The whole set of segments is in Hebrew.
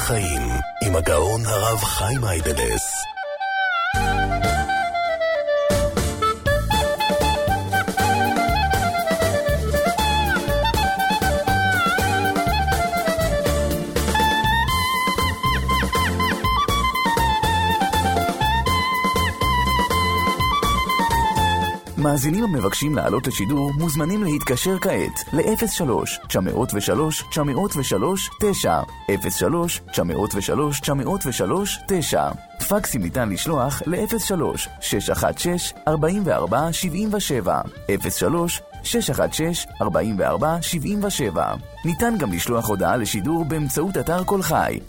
החיים עם הגאון הרב חיים אייבלס. מאזינים המבקשים לעלות לשידור מוזמנים להתקשר כעת ל-03-903-903-9 03-903-903-9 פקסים ניתן לשלוח ל-03-616-4477 03-616-4477 ניתן גם לשלוח הודעה לשידור באמצעות אתר כל חי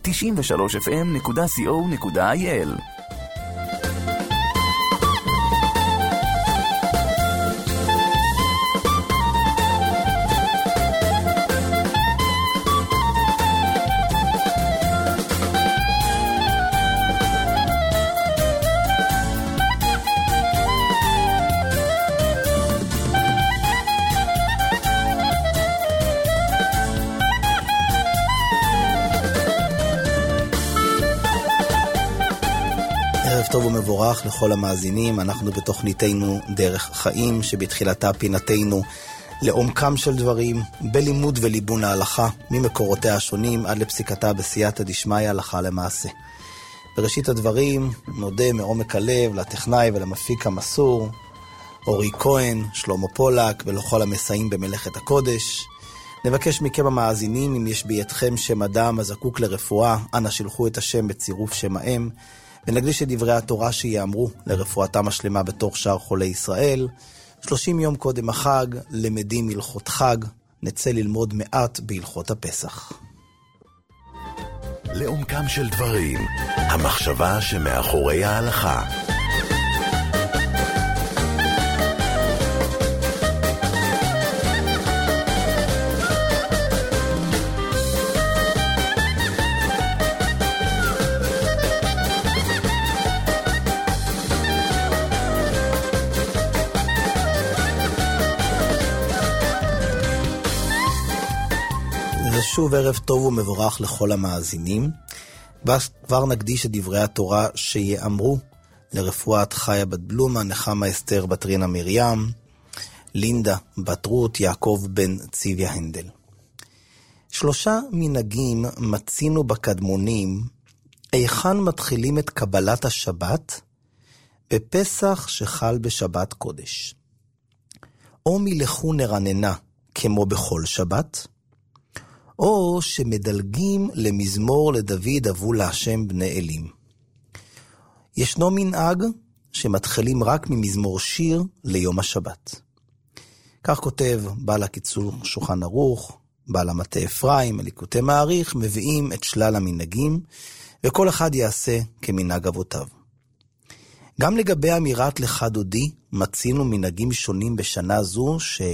93fm.co.il. טוב ומבורך לכל המאזינים. אנחנו בתוכניתנו דרך חיים, שבתחילתה פינתנו לעומקם של דברים, בלימוד וליבון ההלכה, ממקורותיה השונים עד לפסיקתה בסייעתא דשמיא הלכה למעשה. בראשית הדברים נודה מעומק הלב לטכנאי ולמפיק המסור אורי כהן, שלמה פולק ולכל המסייעים במלאכת הקודש. נבקש מכם המאזינים, אם יש בידכם שם אדם הזקוק לרפואה, אנא שלחו את השם בצירוף שם האם, ונקדיש את דברי התורה שיאמרו לרפואתם השלמה בתוך שאר חולי ישראל. 30 יום קודם החג למדים הלכות חג, נצא ללמוד מעט בהלכות הפסח. לעומקם של דברים, המחשבה שמאחורי ההלכה. שוב ערב טוב ומבורך לכל המאזינים. כבר נקדיש את דברי התורה שיאמרו לרפואת חיה בת בלומה, נחמה אסתר בת רינה מרים, לינדה בת רות, יעקב בן צביה הנדל. 3 מנהגים מצינו בקדמונים היכן מתחילים את קבלת השבת בפסח שחל בשבת קודש. או מלכו נרננה כמו בכל שבת, או שמדלגים למזמור לדוד אבו להשם בני אלים. ישנו מנהג שמתחילים רק ממזמור שיר ליום השבת. כך כותב בעל הקיצור שולחן ערוך, בעל המטה אפרים, אליקוטי מעריך, מביאים את שלל המנהגים, וכל אחד יעשה כמנהג אבותיו. גם לגבי אמירת לך דודי, מצינו מנהגים שונים בשנה זו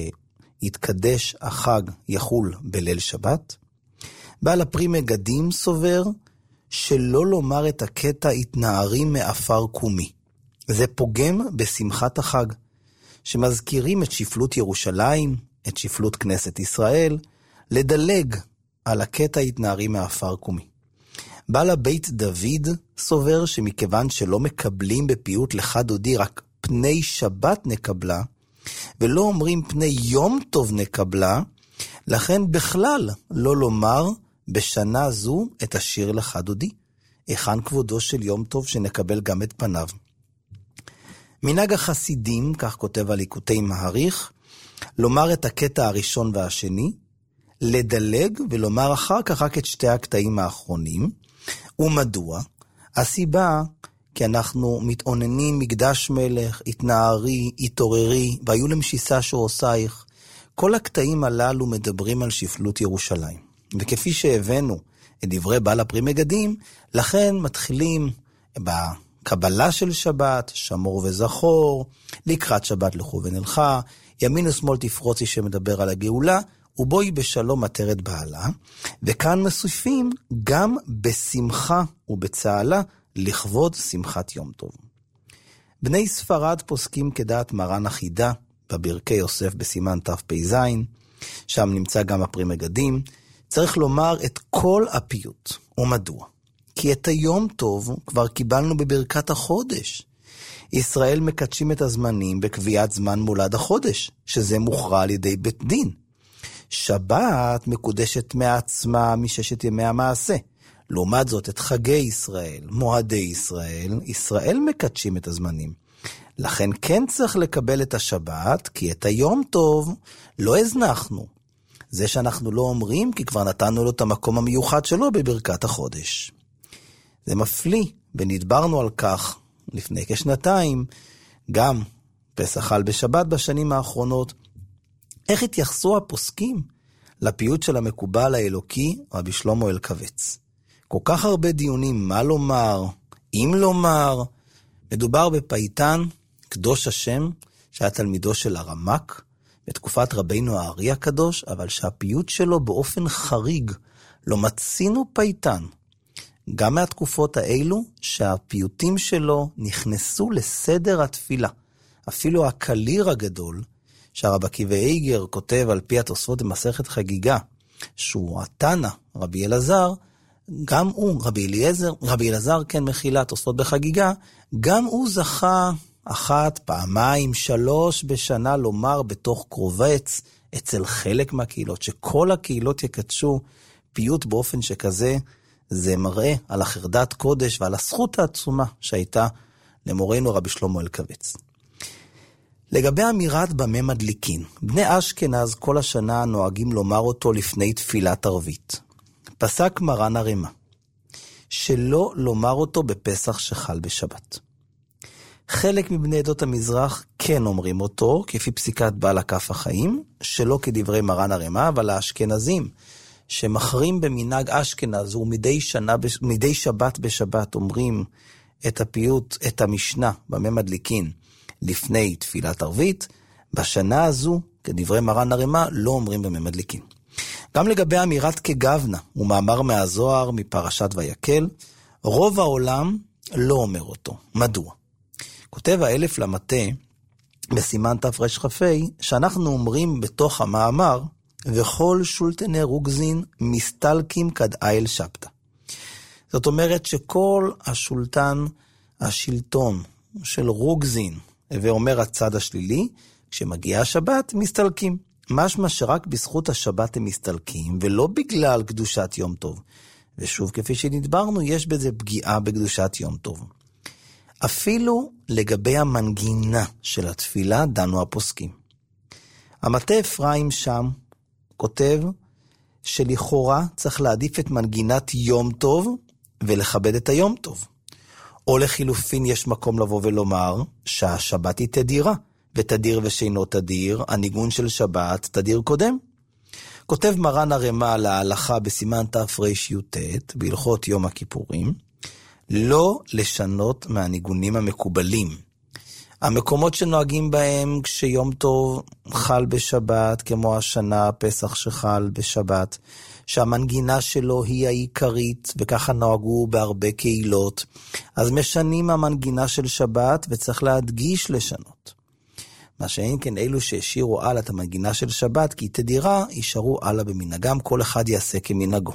יתקדש החג יחול בליל שבת. בעל הפרי מגדים סובר שלא לומר את הקטע התנערים מאפר קומי. זה פוגם בשמחת החג, שמזכירים את שפלות ירושלים, את שפלות כנסת ישראל, לדלג על הקטע התנערים מאפר קומי. בעל הבית דוד סובר שמכיוון שלא מקבלים בפיוט לך דודי רק פני שבת נקבלה, ולא אומרים פני יום טוב נקבלה, לכן בכלל לא לומר בשנה זו את השיר לך דודי. היכן כבודו של יום טוב שנקבל גם את פניו. מנהג החסידים, כך כותב אליקוטי מעריך, לומר את הקטע הראשון והשני, לדלג ולומר אחר כך רק את 2 הקטעים האחרונים. ומדוע? הסיבה כי אנחנו מתעוננים מקדש מלך, התנערי, התעוררי, והיו למשיסה שעושייך. כל הקטעים הללו מדברים על שפלות ירושלים. וכפי שהבאנו את דברי בעל הפרי מגדים, לכן מתחילים בקבלה של שבת, שמור וזכור, לקראת שבת לכו ונלכה, ימין ושמאל תפרוצי שמדבר על הגאולה, ובואי בשלום עטרת בעלה. וכאן מוסיפים גם בשמחה ובצהלה, לכבוד שמחת יום טוב. בני ספרד פוסקים כדעת מרן החידה, בברכי יוסף בסימן תפ"ז, שם נמצא גם הפרי מגדים, צריך לומר את כל הפיוט. ומדוע? כי את היום טוב כבר קיבלנו בברכת החודש. ישראל מקדשים את הזמנים בקביעת זמן מולד החודש, שזה מוכרע על ידי בית דין. שבת מקודשת מעצמה מששת ימי המעשה. לעומת זאת, את חגי ישראל, מועדי ישראל, ישראל מקדשים את הזמנים. לכן כן צריך לקבל את השבת, כי את היום טוב לא הזנחנו. זה שאנחנו לא אומרים, כי כבר נתנו לו את המקום המיוחד שלו בברכת החודש. זה מפליא, ונדברנו על כך לפני כשנתיים, גם פסח חל בשבת בשנים האחרונות. איך התייחסו הפוסקים לפיוט של המקובל האלוקי, רבי שלמה אלקבץ? כל כך הרבה דיונים, מה לומר, אם לומר. מדובר בפייטן, קדוש השם, שהיה תלמידו של הרמק, בתקופת רבינו הארי הקדוש, אבל שהפיוט שלו באופן חריג, לא מצינו פייטן. גם מהתקופות האלו, שהפיוטים שלו נכנסו לסדר התפילה. אפילו הקליר הגדול, שהרב עקיבא איגר כותב על פי התוספות במסכת חגיגה, שהוא התנא, רבי אלעזר, גם הוא, רבי אלעזר כן מחילה תוספות בחגיגה, גם הוא זכה 1, 2, 3 בשנה לומר בתוך קרובץ, אצל חלק מהקהילות, שכל הקהילות יקדשו פיוט באופן שכזה, זה מראה על החרדת קודש ועל הזכות העצומה שהייתה למורנו רבי שלמה אלקבץ. לגבי אמירת במה מדליקין, בני אשכנז כל השנה נוהגים לומר אותו לפני תפילת ערבית. פסק מרן הרמ"א, שלא לומר אותו בפסח שחל בשבת. חלק מבני עדות המזרח כן אומרים אותו, כפי פסיקת בעל הכף החיים, שלא כדברי מרן הרמ"א, אבל האשכנזים, שמחרים במנהג אשכנז, ומדי שבת בשבת אומרים את הפיוט, את המשנה, במה מדליקין, לפני תפילת ערבית, בשנה הזו, כדברי מרן הרמ"א, לא אומרים במה מדליקין. גם לגבי אמירת כגוונה, ומאמר מהזוהר מפרשת ויקל, רוב העולם לא אומר אותו. מדוע? כותב האלף למטה, בסימן תר"כ"ה, שאנחנו אומרים בתוך המאמר, וכל שולטני רוגזין מסתלקים כדאיל שבתא. זאת אומרת שכל השלטון של רוגזין, ואומר הצד השלילי, כשמגיעה השבת מסתלקים. משמע שרק בזכות השבת הם מסתלקים, ולא בגלל קדושת יום טוב. ושוב, כפי שנדברנו, יש בזה פגיעה בקדושת יום טוב. אפילו לגבי המנגינה של התפילה דנו הפוסקים. המטה אפרים שם כותב שלכאורה צריך להעדיף את מנגינת יום טוב ולכבד את היום טוב. או לחילופין יש מקום לבוא ולומר שהשבת היא תדירה, ותדיר ושאינו תדיר, הניגון של שבת תדיר קודם. כותב מרן הרמ"א על ההלכה בסימן תר"י"ט, בהלכות יום הכיפורים, לא לשנות מהניגונים המקובלים. המקומות שנוהגים בהם כשיום טוב חל בשבת, כמו השנה פסח שחל בשבת, שהמנגינה שלו היא העיקרית, וככה נוהגו בהרבה קהילות, אז משנים המנגינה של שבת וצריך להדגיש לשנות. מה שאין כן אלו שהשאירו הלאה את המנגינה של שבת, כי תדירה יישארו הלאה במנהגם, כל אחד יעשה כמנהגו.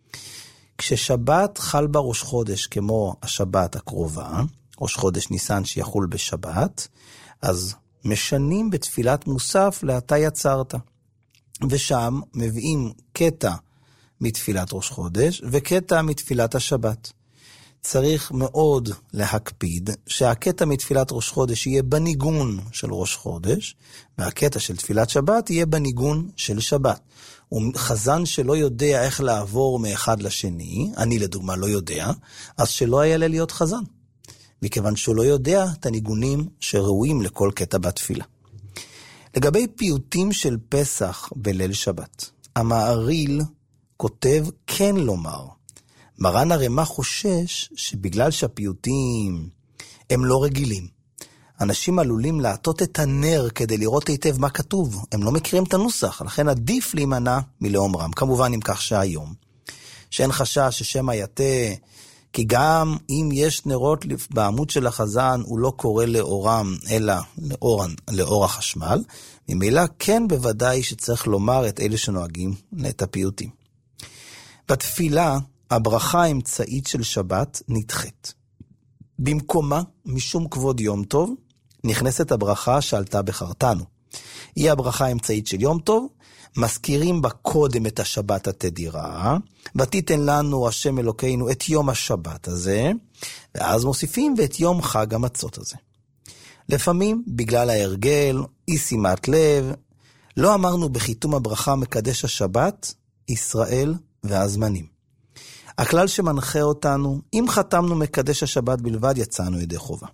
כששבת חל בה ראש חודש כמו השבת הקרובה, ראש חודש ניסן שיחול בשבת, אז משנים בתפילת מוסף לאתה יצרת. ושם מביאים קטע מתפילת ראש חודש וקטע מתפילת השבת. צריך מאוד להקפיד שהקטע מתפילת ראש חודש יהיה בניגון של ראש חודש, והקטע של תפילת שבת יהיה בניגון של שבת. וחזן שלא יודע איך לעבור מאחד לשני, אני לדוגמה לא יודע, אז שלא היה להיות חזן. מכיוון שהוא לא יודע את הניגונים שראויים לכל קטע בתפילה. לגבי פיוטים של פסח בליל שבת, המעריל כותב כן לומר. מרן הרמ"א חושש שבגלל שהפיוטים הם לא רגילים, אנשים עלולים לעטות את הנר כדי לראות היטב מה כתוב. הם לא מכירים את הנוסח, לכן עדיף להימנע מלאומרם. כמובן אם כך שהיום, שאין חשש ששם היתה, כי גם אם יש נרות בעמוד של החזן, הוא לא קורא לאורם, אלא לאור החשמל. ממילא כן בוודאי שצריך לומר את אלה שנוהגים את הפיוטים. בתפילה הברכה האמצעית של שבת נדחית. במקומה, משום כבוד יום טוב, נכנסת הברכה שעלתה בחרתנו. היא הברכה האמצעית של יום טוב, מזכירים בה קודם את השבת התדירה, ותיתן לנו השם אלוקינו את יום השבת הזה, ואז מוסיפים ואת יום חג המצות הזה. לפעמים, בגלל ההרגל, אי שימת לב, לא אמרנו בחיתום הברכה מקדש השבת, ישראל והזמנים. הכלל שמנחה אותנו, אם חתמנו מקדש השבת בלבד, יצאנו ידי חובה.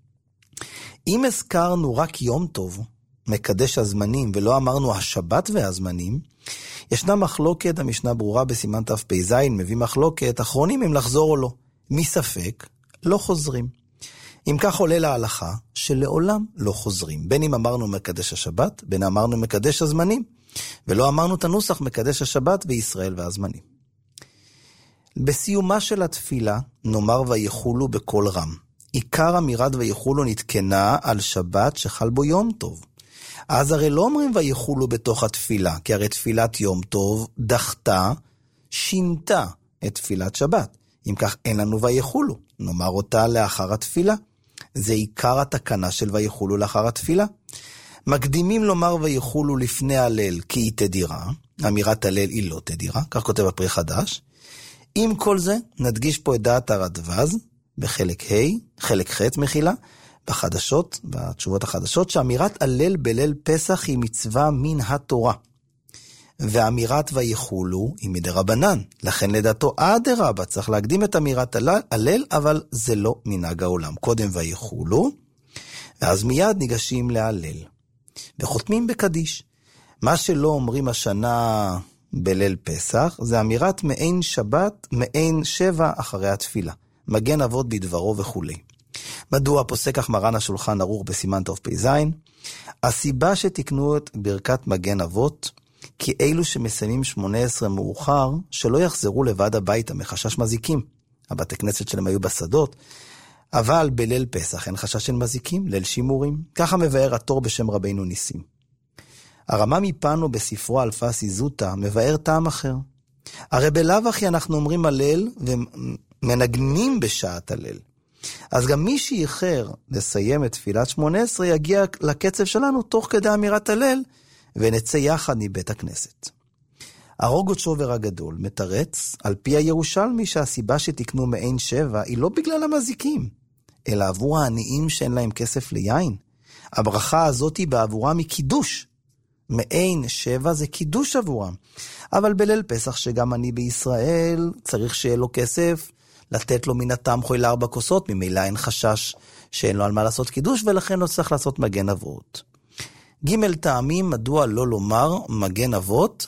אם הזכרנו רק יום טוב, מקדש הזמנים, ולא אמרנו השבת והזמנים, ישנה מחלוקת, המשנה ברורה בסימן תפ"ז, מביא מחלוקת, אחרונים אם לחזור או לא. מספק, לא חוזרים. אם כך עולה להלכה, שלעולם לא חוזרים. בין אם אמרנו מקדש השבת, בין אמרנו מקדש הזמנים, ולא אמרנו את הנוסח מקדש השבת וישראל והזמנים. בסיומה של התפילה, נאמר ויחולו בכל רם. עיקר אמירת ויחולו נתקנה על שבת שחל בו יום טוב. אז הרי לא אומרים ויחולו בתוך התפילה, כי הרי תפילת יום טוב דחתה, שינתה את תפילת שבת. אם כך אין לנו ויחולו, נאמר אותה לאחר התפילה. זה עיקר התקנה של ויחולו לאחר התפילה. מקדימים לומר ויחולו לפני הלל כי היא תדירה, אמירת הלל היא לא תדירה, כך כותב הפרי חדש. עם כל זה נדגיש פה את דעת הרדב"ז, בחלק ה', חלק ח' מחילה, בחדשות, בתשובות החדשות, שאמירת הלל בליל פסח היא מצווה מן התורה. ואמירת ויחולו היא מדרבנן. לכן לדעתו אדרבה צריך להקדים את אמירת הלל, אבל זה לא מנהג העולם. קודם ויחולו, ואז מיד ניגשים להלל. וחותמים בקדיש. מה שלא אומרים השנה בליל פסח, זה אמירת מעין שבת, מעין שבע אחרי התפילה. מגן אבות בדברו וכו'. מדוע פוסק כך מרן השולחן ערוך בסימן תפ"ז? הסיבה שתקנו את ברכת מגן אבות, כי אלו שמסיימים 18 מאוחר, שלא יחזרו לבד הביתה מחשש מזיקים. הבתי כנסת שלהם היו בשדות, אבל בליל פסח אין חשש של מזיקים, ליל שימורים. ככה מבאר התור בשם רבינו ניסים. הרמה מפנו בספרו אלפסי זוטה מבאר טעם אחר. הרי בלאו הכי אנחנו אומרים הלל ומנגנים בשעת הלל. אז גם מי שיחר לסיים את תפילת 18 יגיע לקצב שלנו תוך כדי אמירת הלל, ונצא יחד מבית הכנסת. הרוגות שובר הגדול מתרץ על פי הירושלמי שהסיבה שתקנו מעין שבע היא לא בגלל המזיקים, אלא עבור העניים שאין להם כסף ליין. הברכה הזאת היא בעבורם מקידוש. מעין שבע זה קידוש עבורם. אבל בליל פסח שגם אני בישראל צריך שיהיה לו כסף, לתת לו מן הטעם חוי ל4 כוסות, ממילא אין חשש שאין לו על מה לעשות קידוש, ולכן לא צריך לעשות מגן אבות. ג' טעמים מדוע לא לומר מגן אבות,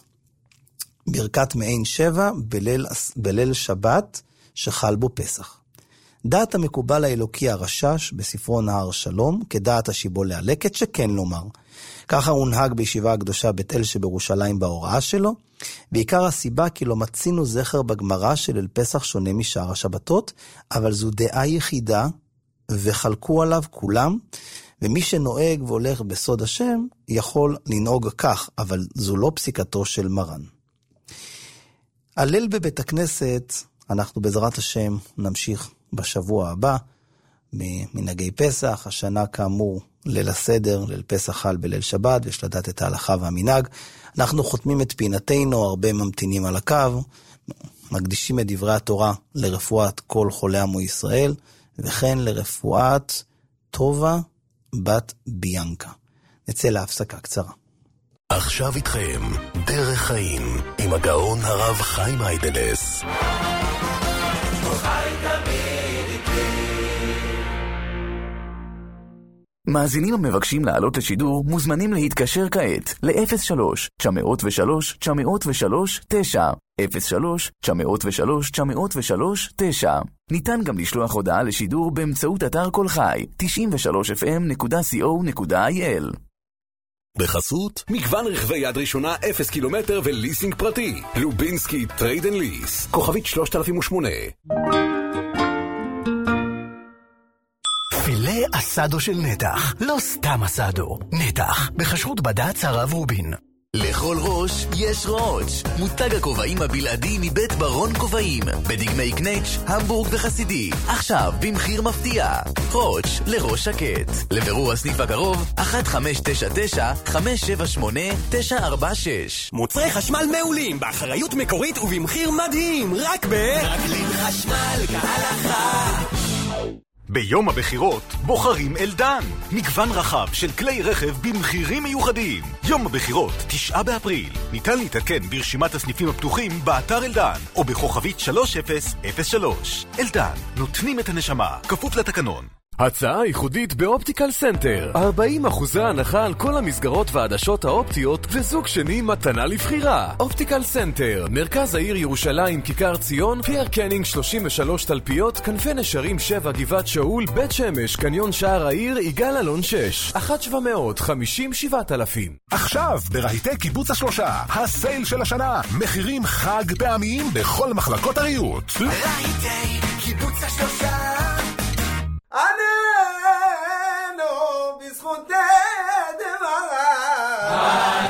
ברכת מעין שבע בליל שבת שחל בו פסח. דעת המקובל האלוקי הרשש בספרו נהר שלום, כדעת השיבול להלקט שכן לומר. ככה הונהג בישיבה הקדושה בית אל שבירושלים בהוראה שלו, בעיקר הסיבה כי לא מצינו זכר בגמרא של אל פסח שונה משאר השבתות, אבל זו דעה יחידה וחלקו עליו כולם, ומי שנוהג והולך בסוד השם יכול לנהוג כך, אבל זו לא פסיקתו של מרן. הלל בבית הכנסת, אנחנו בעזרת השם נמשיך בשבוע הבא, במנהגי פסח, השנה כאמור ליל הסדר, ליל פסח חל בליל שבת, ויש לדעת את ההלכה והמנהג. אנחנו חותמים את פינתנו, הרבה ממתינים על הקו, מקדישים את דברי התורה לרפואת כל חולי עמו ישראל, וכן לרפואת טובה בת ביאנקה. נצא להפסקה קצרה. עכשיו איתכם דרך חיים עם הגאון הרב חיים היידלס. מאזינים המבקשים לעלות לשידור מוזמנים להתקשר כעת ל-03-903-903-9 03-903-903-9. ניתן גם לשלוח הודעה לשידור באמצעות אתר כל חי 93fm.co.il. בחסות מגוון רכבי יד ראשונה 0 קילומטר וליסינג פרטי. לובינסקי טרייד אנד ליס, כוכבית 3008. פילה אסדו של נתח, לא סתם אסדו. נתח, בכשרות בד"ץ הרב רובין. לכל ראש יש רוץ', מותג הכובעים הבלעדי מבית ברון כובעים, בדגמי קנץ', המבורג וחסידי, עכשיו במחיר מפתיע. רוץ' לראש שקט. לבירור הסניף הקרוב 1599-578-946. מוצרי חשמל מעולים, באחריות מקורית ובמחיר מדהים, רק מקלין חשמל כהלכה. ביום הבחירות בוחרים אלדן. מגוון רחב של כלי רכב במחירים מיוחדים. יום הבחירות, 9 באפריל. ניתן להתעדכן ברשימת הסניפים הפתוחים באתר אלדן, או בכוכבית 3003. אלדן, נותנים את הנשמה, כפוף לתקנון. הצעה ייחודית באופטיקל סנטר. 40% הנחה על כל המסגרות והעדשות האופטיות, וזוג שני מתנה לבחירה. אופטיקל סנטר, מרכז העיר ירושלים, כיכר ציון, פייר קנינג 33 תלפיות, כנפי נשרים 7, גבעת שאול, בית שמש, קניון שער העיר, יגאל אלון 6, 1-750-7000. עכשיו ברהיטי קיבוץ השלושה, הסייל של השנה, מחירים חג פעמיים בכל מחלקות הריהוט. רהיטי קיבוץ השלושה, עננו בזכותי דברה.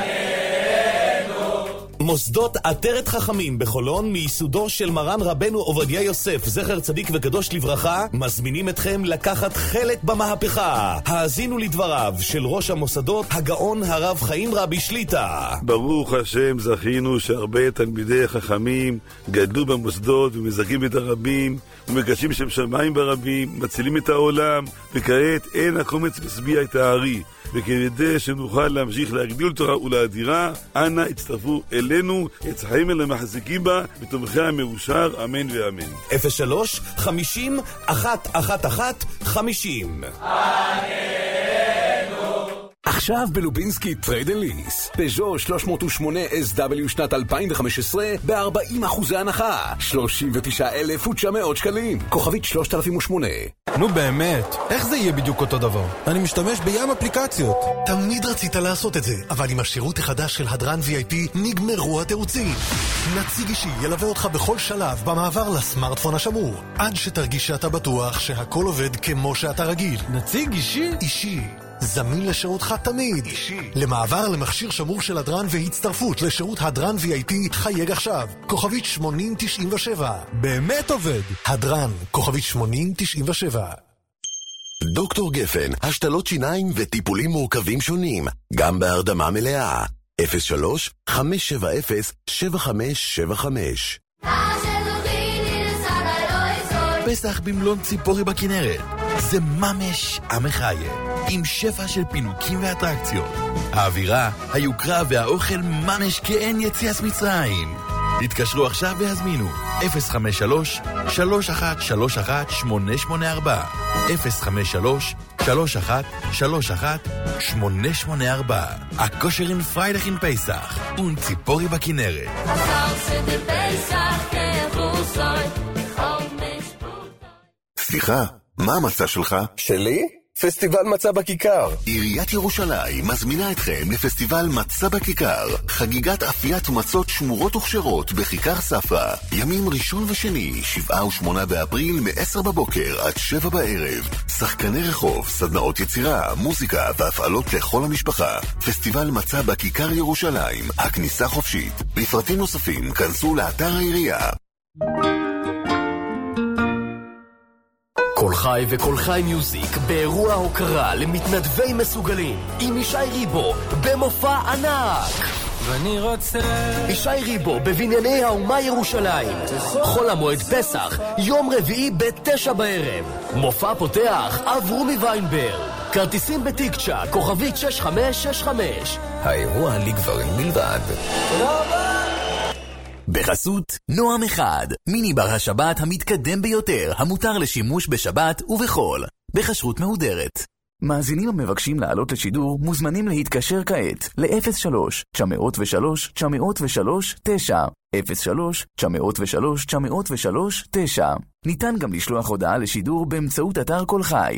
מוסדות עטרת חכמים בחולון, מייסודו של מרן רבנו עובדיה יוסף, זכר צדיק וקדוש לברכה, מזמינים אתכם לקחת חלק במהפכה. האזינו לדבריו של ראש המוסדות, הגאון הרב חיים רבי שליטה. ברוך השם, זכינו שהרבה תלמידי חכמים גדלו במוסדות ומזכים את הרבים ומקדשים שם שמיים ברבים, מצילים את העולם, וכעת אין הקומץ משביע את הארי. וכדי שנוכל להמשיך להגדיל תורה ולאדירה, אנא הצטרפו אלינו, אצלכם אלה מחזיקים בה, בתומכי המאושר, אמן ואמן. 03-50-111-50. עכשיו בלובינסקי טרייד ליס, פז'ו 308 SW שנת 2015 ב-40% הנחה, 39,900 שקלים, כוכבית 3008. נו באמת, איך זה יהיה בדיוק אותו דבר? אני משתמש בים אפליקציות. תמיד רצית לעשות את זה, אבל עם השירות החדש של הדרן VIP נגמרו התירוצים. נציג אישי ילווה אותך בכל שלב במעבר לסמארטפון השמור, עד שתרגיש שאתה בטוח שהכל עובד כמו שאתה רגיל. נציג אישי? אישי. זמין לשירותך תמיד. אישי. למעבר למכשיר שמור של הדרן והצטרפות לשירות הדרן VIP, חייג עכשיו. כוכבית 8097. באמת עובד. הדרן, כוכבית 8097. דוקטור גפן, השתלות שיניים וטיפולים מורכבים שונים, גם בהרדמה מלאה. 03-570-7575. פסח במלון ציפורי בכנרת. זה ממש המחיה, עם שפע של פינוקים ואטרקציות. האווירה, היוקרה והאוכל ממש כאין יציאת מצרים. התקשרו עכשיו והזמינו 053-3131-884 053-3131-884. הכושר אין פריידך אין פסח ונציפורי בכנרת. סליחה, מה המצע שלך? שלי? פסטיבל מצה בכיכר. עיריית ירושלים מזמינה אתכם לפסטיבל מצה בכיכר, חגיגת אפיית מצות שמורות וכשרות בכיכר ספרא, ימים ראשון ושני, 7 ו-8 באפריל מ-10 בבוקר עד 7 בערב. שחקני רחוב, סדנאות יצירה, מוזיקה והפעלות לכל המשפחה. פסטיבל מצה בכיכר ירושלים, הכניסה חופשית. לפרטים נוספים כנסו לאתר העירייה. כל חי וכל חי מיוזיק באירוע הוקרה למתנדבי מסוגלים עם ישי ריבו במופע ענק. ואני רוצה ישי ריבו בבנייני האומה ירושלים, חול המועד פסח, יום רביעי ב-9 בערב. מופע פותח אברומי ויינברג. כרטיסים בטיקצ'ה, כוכבית 6565. האירוע לגברים בלבד. תודה רבה. בחסות נועם אחד, מיני בר השבת המתקדם ביותר, המותר לשימוש בשבת ובחול, בכשרות מהודרת. מאזינים המבקשים לעלות לשידור מוזמנים להתקשר כעת ל-03-903-903-9 03-903-903-9. ניתן גם לשלוח הודעה לשידור באמצעות אתר כל חי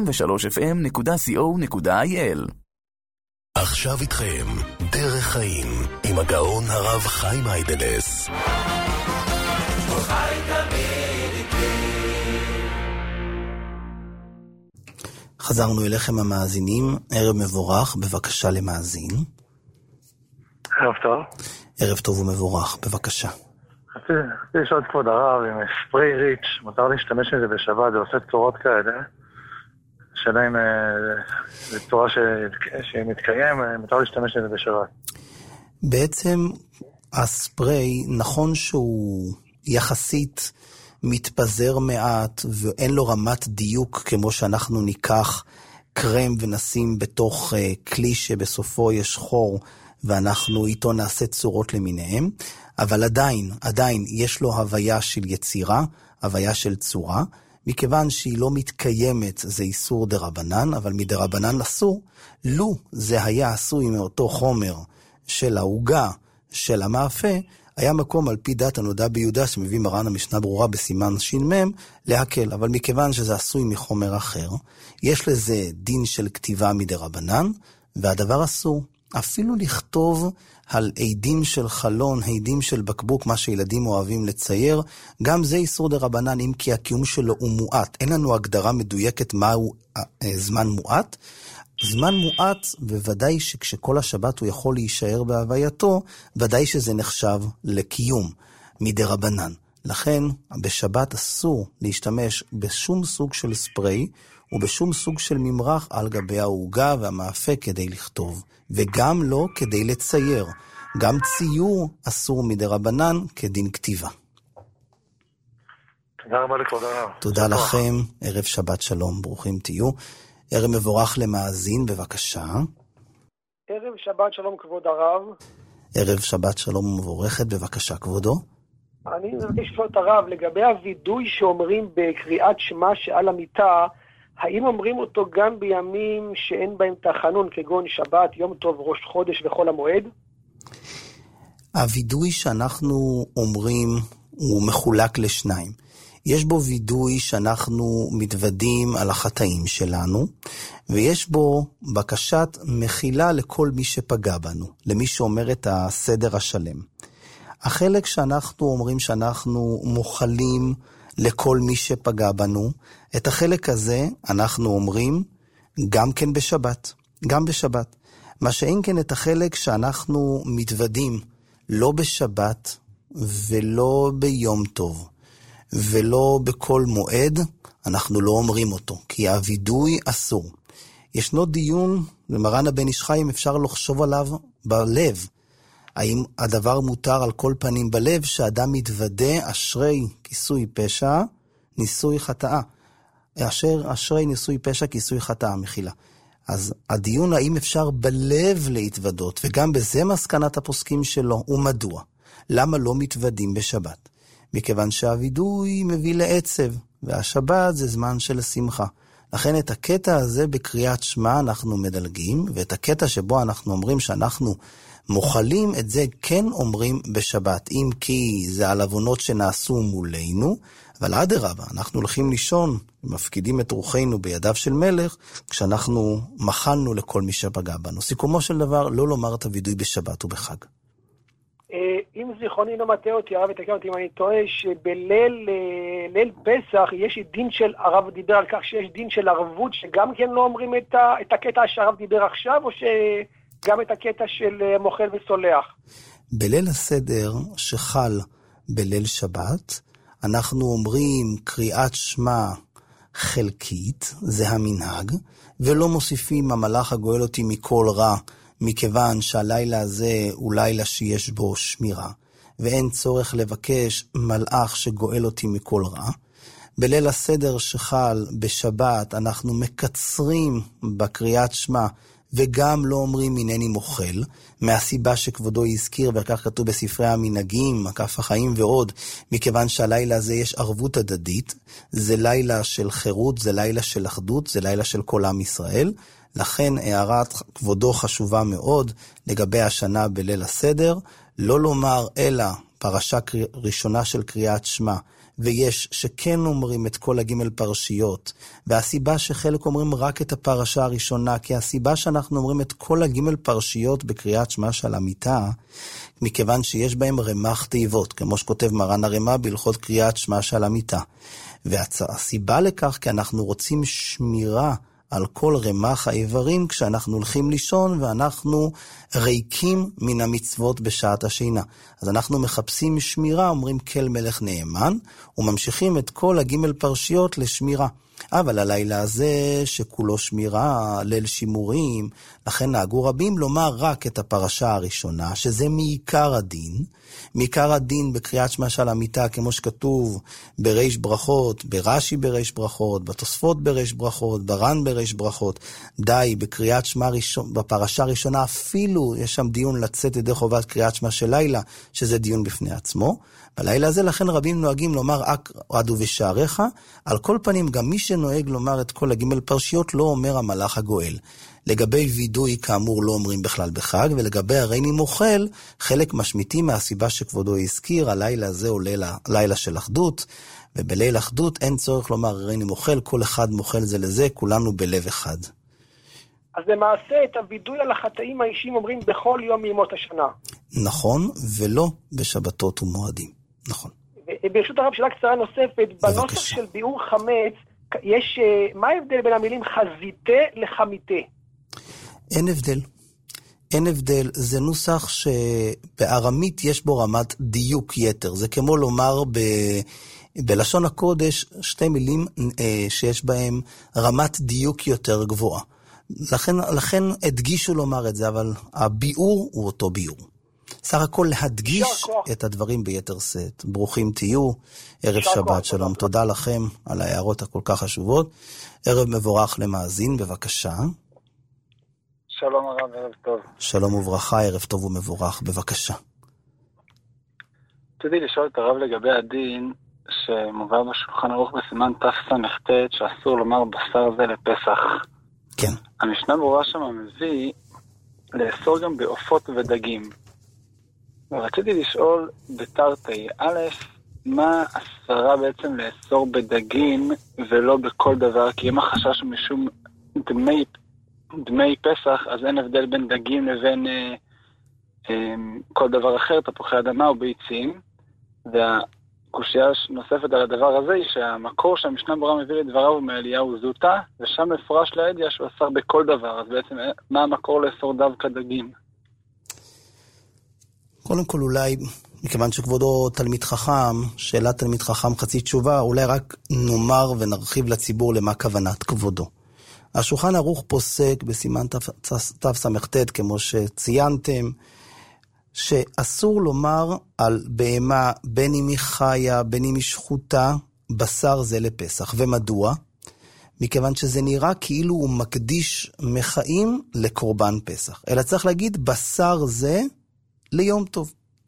93fm.co.il. עכשיו איתכם דרך חיים עם הגאון הרב חיים היידלס. חזרנו אליכם המאזינים, ערב מבורך, בבקשה למאזין. ערב טוב. ערב טוב ומבורך, בבקשה. רציתי לשאול את כבוד הרב, עם ספרי ריץ', מותר להשתמש עם זה בשבת, זה עושה צורות כאלה. השאלה אם זו צורה שמתקיים, מותר להשתמש עם זה בשבת. בעצם הספרי, נכון שהוא יחסית מתפזר מעט ואין לו רמת דיוק כמו שאנחנו ניקח קרם ונשים בתוך כלי שבסופו יש חור ואנחנו איתו נעשה צורות למיניהם, אבל עדיין יש לו הוויה של יצירה, הוויה של צורה, מכיוון שהיא לא מתקיימת זה איסור דרבנן, אבל מדרבנן אסור, לו זה היה עשוי מאותו חומר של ההוגה, של המאפה, היה מקום על פי דת הנודע ביהודה, שמביא מרן המשנה ברורה בסימן ש"מ, להקל, אבל מכיוון שזה עשוי מחומר אחר, יש לזה דין של כתיבה מדרבנן, והדבר אסור. אפילו לכתוב על עדים של חלון, עדים של בקבוק, מה שילדים אוהבים לצייר, גם זה איסור דרבנן, אם כי הקיום שלו הוא מועט. אין לנו הגדרה מדויקת מהו זמן מועט. זמן מועט, בוודאי שכשכל השבת הוא יכול להישאר בהווייתו, ודאי שזה נחשב לקיום מדרבנן. לכן, בשבת אסור להשתמש בשום סוג של ספרי, ובשום סוג של ממרח על גבי ההוגה והמאפה כדי לכתוב, וגם לא כדי לצייר. גם ציור אסור מדרבנן כדין כתיבה. תודה רבה לכבוד הרב. תודה לכם, ערב שבת שלום, ברוכים תהיו. ערב מבורך למאזין, בבקשה. ערב שבת שלום כבוד הרב. ערב שבת שלום ומבורכת, בבקשה כבודו. אני מבקש לשאול את הרב, לגבי הווידוי שאומרים בקריאת שמע שעל המיטה, האם אומרים אותו גם בימים שאין בהם תחנון, כגון שבת, יום טוב, ראש חודש וחול המועד? הווידוי שאנחנו אומרים הוא מחולק לשניים. יש בו וידוי שאנחנו מתוודים על החטאים שלנו, ויש בו בקשת מחילה לכל מי שפגע בנו, למי שאומר את הסדר השלם. החלק שאנחנו אומרים שאנחנו מוחלים לכל מי שפגע בנו, את החלק הזה אנחנו אומרים גם כן בשבת, גם בשבת. מה שאין כן את החלק שאנחנו מתוודים לא בשבת ולא ביום טוב ולא בכל מועד, אנחנו לא אומרים אותו, כי הווידוי אסור. ישנו דיון, למרן הבן איש חי, אם אפשר לחשוב עליו בלב, האם הדבר מותר על כל פנים בלב, שאדם מתוודה אשרי כיסוי פשע, ניסוי חטאה. אשרי ניסוי פשע, כיסוי חטאה, מחילה. אז הדיון האם אפשר בלב להתוודות, וגם בזה מסקנת הפוסקים שלו, ומדוע? למה לא מתוודים בשבת? מכיוון שהווידוי מביא לעצב, והשבת זה זמן של שמחה. לכן את הקטע הזה בקריאת שמע אנחנו מדלגים, ואת הקטע שבו אנחנו אומרים שאנחנו מוחלים, את זה כן אומרים בשבת, אם כי זה על עוונות שנעשו מולנו, אבל אדרבה, אנחנו הולכים לישון, מפקידים את רוחנו בידיו של מלך, כשאנחנו מחלנו לכל מי שפגע בנו. סיכומו של דבר, לא לומר את הווידוי בשבת ובחג. אם זיכרוני לא מטעה אותי, הרב יתקן אותי אם אני טועה, שבליל פסח יש דין של, הרב דיבר על כך שיש דין של ערבות, שגם כן לא אומרים את הקטע שהרב דיבר עכשיו, או שגם את הקטע של מוחל וסולח? בליל הסדר שחל בליל שבת, אנחנו אומרים קריאת שמע חלקית, זה המנהג, ולא מוסיפים המלאך הגואל אותי מכל רע, מכיוון שהלילה הזה הוא לילה שיש בו שמירה, ואין צורך לבקש מלאך שגואל אותי מכל רע. בליל הסדר שחל בשבת אנחנו מקצרים בקריאת שמע, וגם לא אומרים הנני מוחל, מהסיבה שכבודו הזכיר, וכך כתוב בספרי המנהגים, מקף החיים ועוד, מכיוון שהלילה הזה יש ערבות הדדית, זה לילה של חירות, זה לילה של אחדות, זה לילה של כל עם ישראל, לכן הערת כבודו חשובה מאוד לגבי השנה בליל הסדר, לא לומר אלא פרשה ראשונה של קריאת שמע, ויש שכן אומרים את כל הג' פרשיות, והסיבה שחלק אומרים רק את הפרשה הראשונה, כי הסיבה שאנחנו אומרים את כל הג' פרשיות בקריאת שמע של המיטה, מכיוון שיש בהם רמ"ח תיבות, כמו שכותב מרן הרמ"א בהלכות קריאת שמע של המיטה. והסיבה לכך כי אנחנו רוצים שמירה על כל רמ"ח האיברים כשאנחנו הולכים לישון ואנחנו ריקים מן המצוות בשעת השינה. אז אנחנו מחפשים שמירה, אומרים כל מלך נאמן, וממשיכים את כל הג' פרשיות לשמירה. אבל הלילה הזה שכולו שמירה, ליל שימורים, לכן נהגו רבים לומר רק את הפרשה הראשונה, שזה מעיקר הדין. מעיקר הדין בקריאת שמע של המיטה, כמו שכתוב בריש ברכות, ברש"י בריש ברכות, בתוספות בריש ברכות, בר"ן בריש ברכות. די, בקריאת שמע בפרשה הראשונה אפילו יש שם דיון לצאת ידי חובת קריאת שמע של לילה, שזה דיון בפני עצמו. בלילה הזה לכן רבים נוהגים לומר עדו ושעריך. על כל פנים גם מי שנוהג לומר את כל הג' פרשיות לא אומר המלאך הגואל. לגבי וידוי כאמור לא אומרים בכלל בחג, ולגבי הריני מוכל חלק משמיטים מהסיבה שכבודו הזכיר, הלילה הזה עולה לילה של אחדות, ובליל אחדות אין צורך לומר הריני מוכל, כל אחד מוכל זה לזה, כולנו בלב אחד. אז למעשה את הוידוי על החטאים האישיים אומרים בכל יום מימות השנה. נכון, ולא בשבתות ומועדים. נכון. ברשות הרב שאלה קצרה נוספת, בנוסח של ביאור חמץ, יש, מה ההבדל בין המילים חזיתה לחמיתה? אין הבדל. אין הבדל. זה נוסח שבארמית יש בו רמת דיוק יתר. זה כמו לומר בלשון הקודש שתי מילים שיש בהם רמת דיוק יותר גבוהה. לכן הדגישו לומר את זה, אבל הביאור הוא אותו ביאור. סך הכל להדגיש את הדברים ביתר שאת. ברוכים תהיו, ערב שבת שלום. תודה לכם על ההערות הכל כך חשובות. ערב מבורך למאזין, בבקשה. שלום הרב, ערב טוב. שלום וברכה, ערב טוב ומבורך, בבקשה. רציתי לשאול את הרב לגבי הדין שמובא בשולחן ערוך בסימן תס"ט שאסור לומר בשר זה לפסח. כן. המשנה ברורה שם מביא לאסור גם בעופות ודגים. ורציתי לשאול בתרתי, א', מה הסברה בעצם לאסור בדגים ולא בכל דבר? כי אם החשש משום דמי פסח, אז אין הבדל בין דגים לבין כל דבר אחר, תפוחי אדמה או ביצים. והקושיה נוספת על הדבר הזה היא שהמקור שהמשנה ברורה מביא לדבריו מאליהו זוטה, ושם מפורש לידיעה שהוא אסר בכל דבר. אז בעצם מה המקור לאסור דווקא דגים? קודם כל אולי, מכיוון שכבודו תלמיד חכם, שאלת תלמיד חכם חצי תשובה, אולי רק נאמר ונרחיב לציבור למה כוונת כבודו. השולחן ערוך פוסק בסימן תס"ט, כמו שציינתם, שאסור לומר על בהמה בין אם היא חיה, בין אם היא שחוטה, בשר זה לפסח. ומדוע? מכיוון שזה נראה כאילו הוא מקדיש מחיים לקורבן פסח. אלא צריך להגיד בשר זה ליום טוב.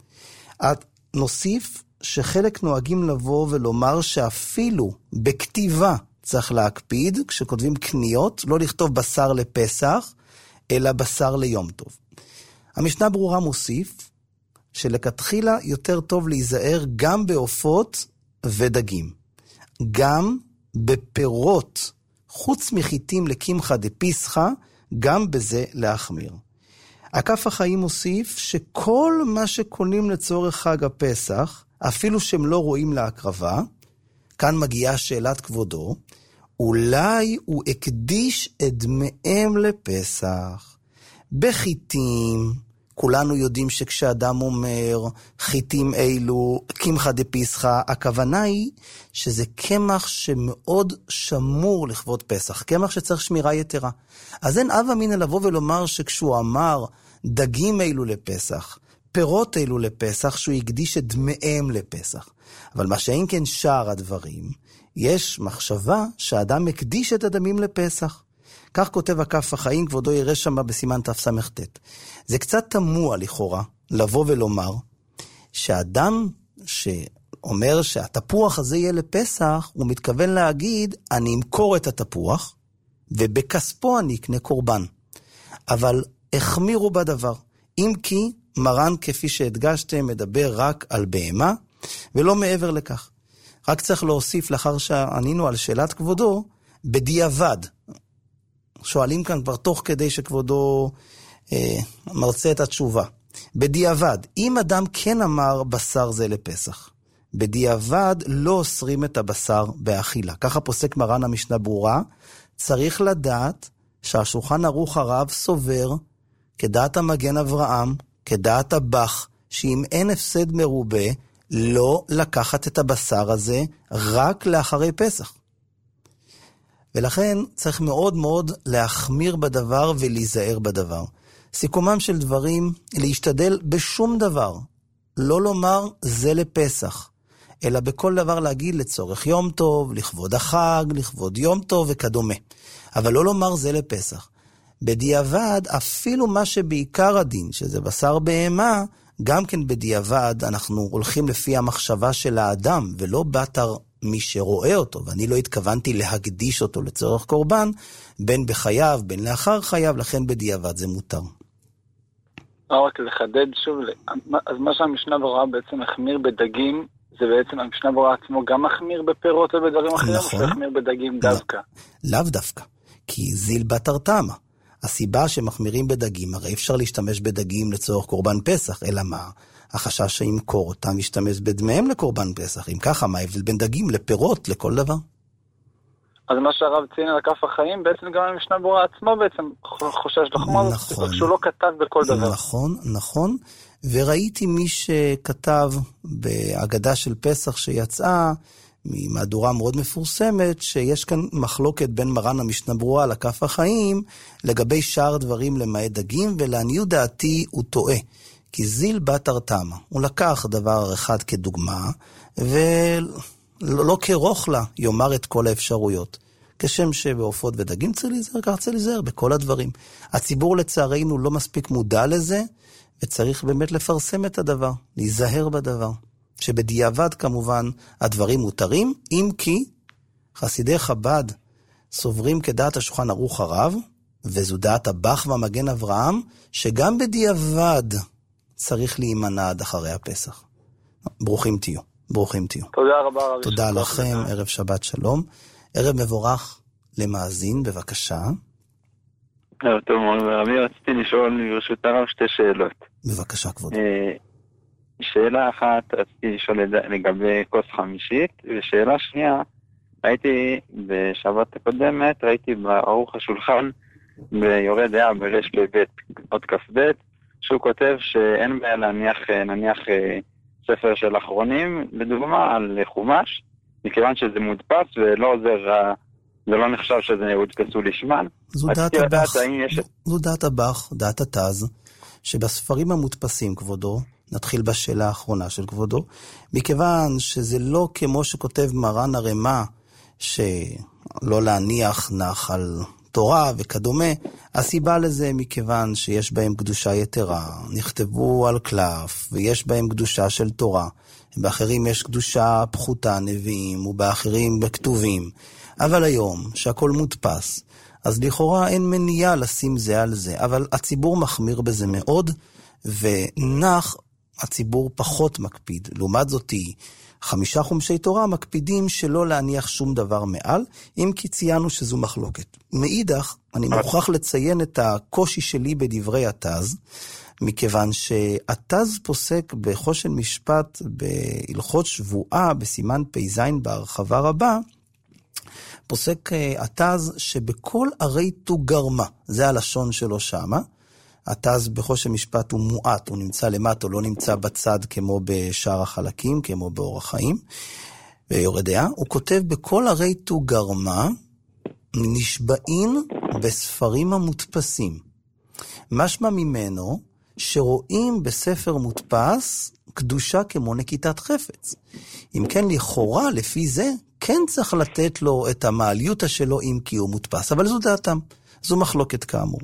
נוסיף שחלק נוהגים לבוא ולומר שאפילו בכתיבה צריך להקפיד, כשכותבים קניות, לא לכתוב בשר לפסח, אלא בשר ליום טוב. המשנה ברורה מוסיף שלכתחילה יותר טוב להיזהר גם בעופות ודגים. גם בפירות, חוץ מחיטים לקמחא דפסחא, גם בזה להחמיר. הכף החיים מוסיף שכל מה שקונים לצורך חג הפסח, אפילו שהם לא רואים להקרבה, כאן מגיעה שאלת כבודו, אולי הוא הקדיש את דמיהם לפסח. בחיטים, כולנו יודעים שכשאדם אומר חיטים אלו, קמחא דפסחא, הכוונה היא שזה קמח שמאוד שמור לכבוד פסח, קמח שצריך שמירה יתרה. אז אין אב אמינא לבוא ולומר שכשהוא אמר דגים אלו לפסח, פירות אלו לפסח, שהוא הקדיש את דמיהם לפסח. אבל מה שאין כן שאר הדברים, יש מחשבה שהאדם הקדיש את הדמים לפסח. כך כותב הכף החיים, כבודו יראה שמה בסימן תס"ט. זה קצת תמוה לכאורה לבוא ולומר שאדם שאומר שהתפוח הזה יהיה לפסח, הוא מתכוון להגיד אני אמכור את התפוח ובכספו אני אקנה קורבן. אבל החמירו בדבר. אם כי מרן כפי שהדגשתם מדבר רק על בהמה ולא מעבר לכך. רק צריך להוסיף לאחר שענינו על שאלת כבודו, בדיעבד. שואלים כאן כבר תוך כדי שכבודו מרצה את התשובה. בדיעבד, אם אדם כן אמר בשר זה לפסח, בדיעבד לא אוסרים את הבשר באכילה. ככה פוסק מרן המשנה ברורה, צריך לדעת שהשולחן ערוך הרב סובר, כדעת המגן אברהם, כדעת הבח, שאם אין הפסד מרובה, לא לקחת את הבשר הזה רק לאחרי פסח. ולכן צריך מאוד מאוד להחמיר בדבר ולהיזהר בדבר. סיכומם של דברים, להשתדל בשום דבר, לא לומר זה לפסח, אלא בכל דבר להגיד לצורך יום טוב, לכבוד החג, לכבוד יום טוב וכדומה. אבל לא לומר זה לפסח. בדיעבד, אפילו מה שבעיקר הדין, שזה בשר בהמה, גם כן בדיעבד אנחנו הולכים לפי המחשבה של האדם, ולא בתר מי שרואה אותו, ואני לא התכוונתי להקדיש אותו לצורך קורבן, בין בחייו, בין לאחר חייו, לכן בדיעבד זה מותר. רק לחדד שוב, אז מה שהמשנה ברורה בעצם מחמיר בדגים, זה בעצם המשנה ברורה עצמו גם מחמיר בפירות ובדברים אחרים, נכון. או שמחמיר בדגים דווקא? לאו דווקא, כי זיל בתר תמה. הסיבה שמחמירים בדגים, הרי אפשר להשתמש בדגים לצורך קורבן פסח, אלא מה? החשש שימכור אותם ישתמש בדמיהם לקורבן פסח. אם ככה, מה ההבדל בין דגים לפירות, לכל דבר? אז מה שהרב ציין על כף החיים, בעצם גם המשנה ברורה עצמו בעצם חושש לחמור, נכון. שהוא לא כתב בכל דבר. נכון, נכון. וראיתי מי שכתב בהגדה של פסח שיצאה, ממהדורה מאוד מפורסמת, שיש כאן מחלוקת בין מרן המשנה ברורה על כף החיים, לגבי שאר דברים למעט דגים, ולעניות דעתי הוא טועה. כי זיל בתר תמה. הוא לקח דבר אחד כדוגמה, ולא כרוך לה יאמר את כל האפשרויות. כשם שבעופות ודגים צריך להיזהר, כך צריך להיזהר בכל הדברים. הציבור לצערנו לא מספיק מודע לזה, וצריך באמת לפרסם את הדבר, להיזהר בדבר. שבדיעבד כמובן הדברים מותרים, אם כי חסידי חב"ד סוברים כדעת השולחן ערוך הרב, וזו דעת הבח והמגן אברהם, שגם בדיעבד צריך להימנע עד אחרי הפסח. ברוכים תהיו, ברוכים תהיו. תודה רבה רבי. תודה לכם, ערב שבת שלום. ערב מבורך למאזין, בבקשה. טוב, רבי, רציתי לשאול ברשות הרב שתי שאלות. בבקשה, כבוד. שאלה אחת, רציתי לשאול לגבי כוס חמישית, ושאלה שנייה, ראיתי בשבת הקודמת, ראיתי בערוך השולחן, ביורה דעה ברש לבית, עוד כ"ב, שהוא כותב שאין בעיה נניח ספר של אחרונים, לדוגמה על חומש, מכיוון שזה מודפס ולא עוזר, זה לא נחשב שזה הודפסו לשמן. זו דעת הבח, דעת התז, שבספרים המודפסים, כבודו, נתחיל בשאלה האחרונה של כבודו, מכיוון שזה לא כמו שכותב מרן הרמה, שלא להניח נחל תורה וכדומה, הסיבה לזה מכיוון שיש בהם קדושה יתרה, נכתבו על קלף, ויש בהם קדושה של תורה, באחרים יש קדושה פחותה נביאים, ובאחרים בכתובים, אבל היום שהכל מודפס, אז לכאורה אין מניעה לשים זה על זה, אבל הציבור מחמיר בזה מאוד, ונח הציבור פחות מקפיד. לעומת זאת, 5 חומשי תורה מקפידים שלא להניח שום דבר מעל, אם כי ציינו שזו מחלוקת. מאידך, אני מוכרח לציין את הקושי שלי בדברי התז, מכיוון שהתז פוסק בחושן משפט בהלכות שבועה בסימן פ"ז בהרחבה רבה, פוסק התז שבכל ערי תוגרמה, זה הלשון שלו שמה, התז בחושן משפט הוא מועט, הוא נמצא למטה, הוא לא נמצא בצד כמו בשאר החלקים, כמו באורח חיים, ויורה דעה, הוא כותב בכל ערי תוגרמה, נשבעים בספרים המודפסים. משמע ממנו שרואים בספר מודפס קדושה כמו נקיטת חפץ. אם כן, לכאורה, לפי זה, כן צריך לתת לו את המעליותא שלו אם כי הוא מודפס, אבל זו דעתם, זו מחלוקת כאמור.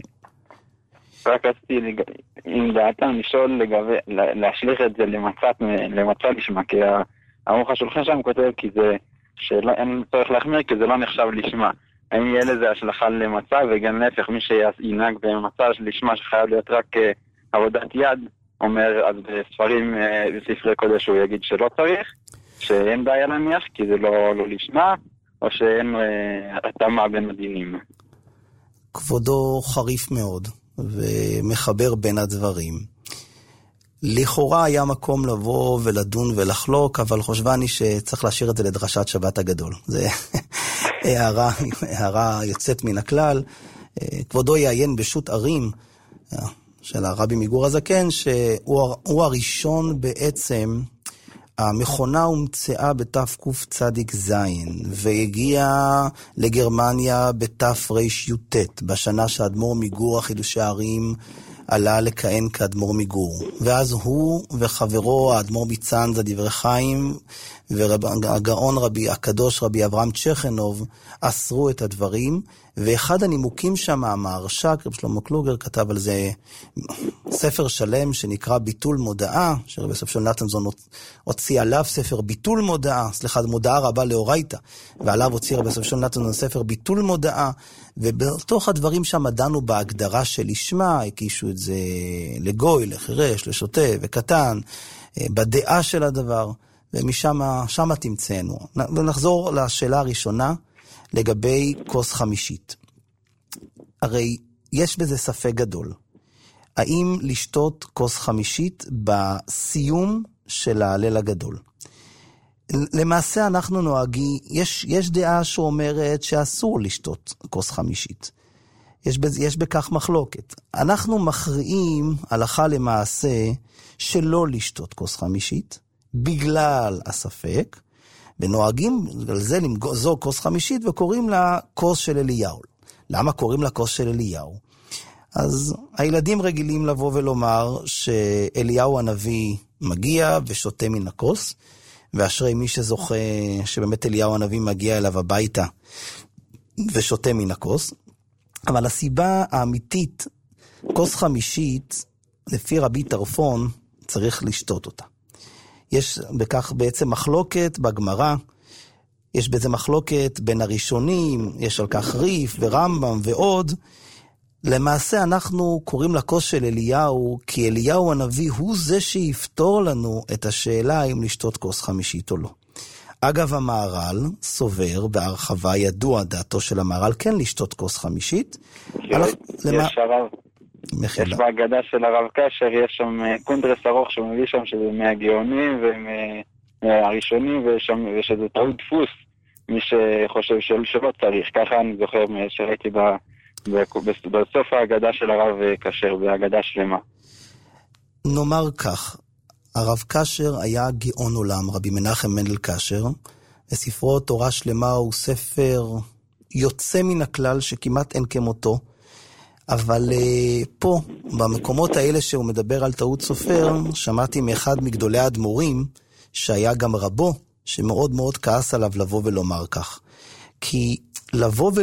רק רציתי עם דעתם לשאול להשליך את זה למצע לשמה, כי הערוך השולחן שם כותב כי זה שאין צריך להחמיר כי זה לא נחשב לשמה. האם יהיה לזה השלכה למצע, וגם להפך מי שינהג במצע לשמה שחייב להיות רק עבודת יד, אומר אז בספרים, בספרי קודש הוא יגיד שלא צריך, שאין בעיה להניח כי זה לא לשמה, או שאין התאמה בין הדינים. כבודו חריף מאוד ומחבר בין הדברים. לכאורה היה מקום לבוא ולדון ולחלוק, אבל חושבני שצריך להשאיר את זה לדרשת שבת הגדול. זה הערה יוצאת מן הכלל. כבודו יעיין בשו"ת ערים של הרבי מגור הזקן, שהוא הראשון בעצם, המכונה הומצאה בתקצ"ז, והגיעה לגרמניה בתר"י"ט, בשנה שהאדמו"ר מגור החידושי הערים עלה לכהן כאדמו"ר מגור. ואז הוא וחברו האדמו"ר מצאנז דברי חיים והגאון הקדוש רבי אברהם צ'כנוב אסרו את הדברים, ואחד הנימוקים שם, המהרש"ק רב שלמה קלוגר כתב על זה ספר שלם שנקרא ביטול מודעה, שרבי ספשון נתנזון הוציא עליו ספר ביטול מודעה, מודעה רבה לאורייתא, ועליו הוציא רבי ספשון נתנזון ספר ביטול מודעה, ובתוך הדברים שם דנו בהגדרה של לשמה, הקישו את זה לגוי, לחירש, לשוטה וקטן, בדעה של הדבר, ומשם תמצאנו. ונחזור לשאלה הראשונה, לגבי כוס חמישית. הרי יש בזה ספק גדול. האם לשתות כוס חמישית בסיום של ההלל הגדול? למעשה אנחנו נוהגים, יש דעה שאומרת שאסור לשתות כוס חמישית. יש בכך מחלוקת. אנחנו מכריעים הלכה למעשה שלא לשתות כוס חמישית, בגלל הספק, ונוהגים על זה למגזור כוס חמישית, וקוראים לה כוס של אליהו. למה קוראים לה כוס של אליהו? אז הילדים רגילים לבוא ולומר שאליהו הנביא מגיע ושותה מן הכוס, ואשרי מי שזוכה שבאמת אליהו הנביא מגיע אליו הביתה ושותה מן הכוס. אבל הסיבה האמיתית, כוס חמישית, לפי רבי טרפון, צריך לשתות אותה. יש בכך בעצם מחלוקת בגמרא, יש בזה מחלוקת בין הראשונים, יש על כך ריף ורמב"ם ועוד. למעשה אנחנו קוראים לכוס של אליהו, כי אליהו הנביא הוא זה שיפתור לנו את השאלה אם לשתות כוס חמישית או לא. אגב, המהר"ל סובר בהרחבה, ידוע דעתו של המהר"ל כן לשתות כוס חמישית. יש הרב. יש בהגדה של הרב קשר, יש שם קונדרס ארוך שמביא שם שזה מהגאונים ומהראשונים, ושזה טעות דפוס, מי שחושב שלא צריך. ככה אני זוכר שראיתי בסוף ההגדה של הרב קשר, בהגדה שלמה. נאמר כך, הרב קשר היה גאון עולם, רבי מנחם מנדל קשר, וספרו תורה שלמה הוא ספר יוצא מן הכלל שכמעט אין כמותו, אבל פה, במקומות האלה שהוא מדבר על טעות סופר, שמעתי מאחד מגדולי האדמו"רים, שהיה גם רבו, שמאוד מאוד כעס עליו לבוא ולומר כך. כי לבוא